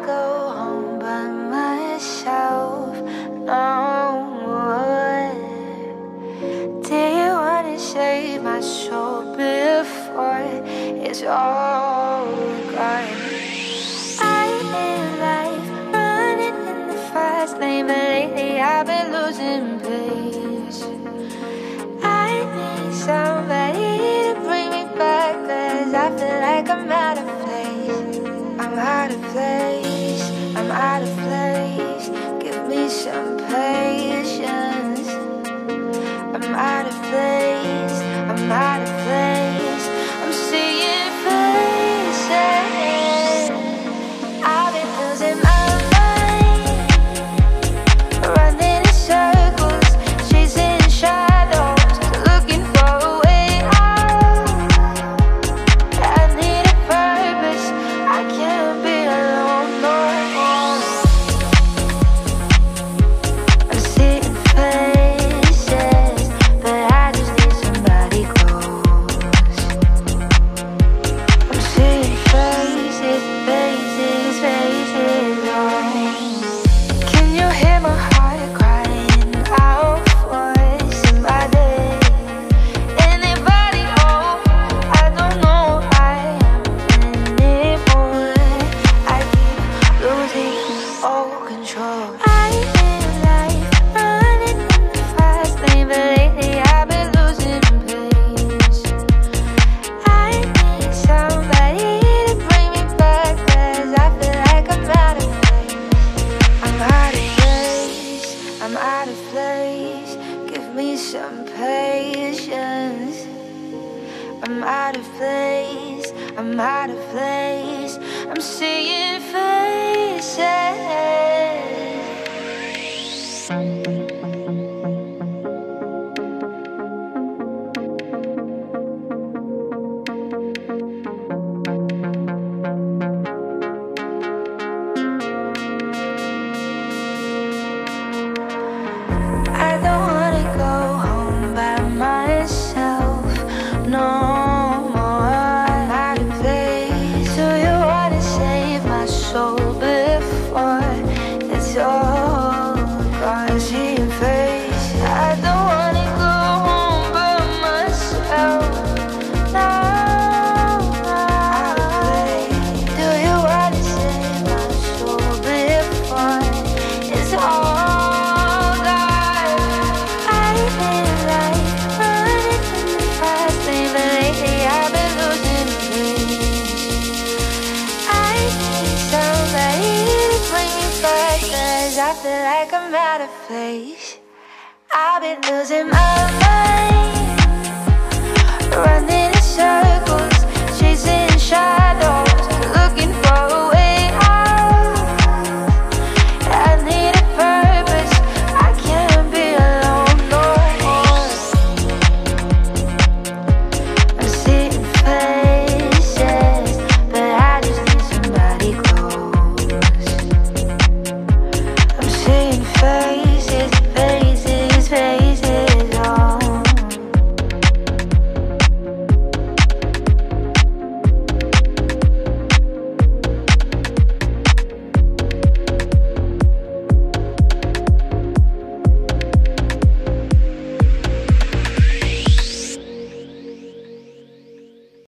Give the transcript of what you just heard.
go home by myself no more. Do you wanna save my soul before it's all gone? I live life running in the fast lane, but lately I've been losing pace. I need somebody to bring me back, 'cause I feel like I'm out of place. I'm out of place, I'm out of place. Give me some patience. I'm out of place, I'm out of place. I'm seeing faces. I've been losing my mind, running in circles, chasing shadows, looking for a way out. I need a purpose, I can't be alone no more. I'm seeing faces, but I just need somebody close. I'm seeing faces, faces, faces, oh. Can you hear my heart crying out for somebody? Anybody home? I don't know I am anymore. I keep losing all control. I live life running in the fast lane, but lately I've been losing pace. I need somebody to bring me back, 'cause I feel like I'm out of place. I'm out of place, I'm out of place. Give me some patience. I'm out of place, I'm out of place. I'm seeing faces. I don't wanna go home by myself no more. I'm out of place. Do you wanna save my soul before it's all gone? Seeing face. I don't wanna go home by myself no more. Do you wanna save my soul before it's all gone? I live life running in the fast lane, but lately I've been losing pace. I need somebody to bring me back, 'cause I feel like I'm out of place. I've been losing my mind.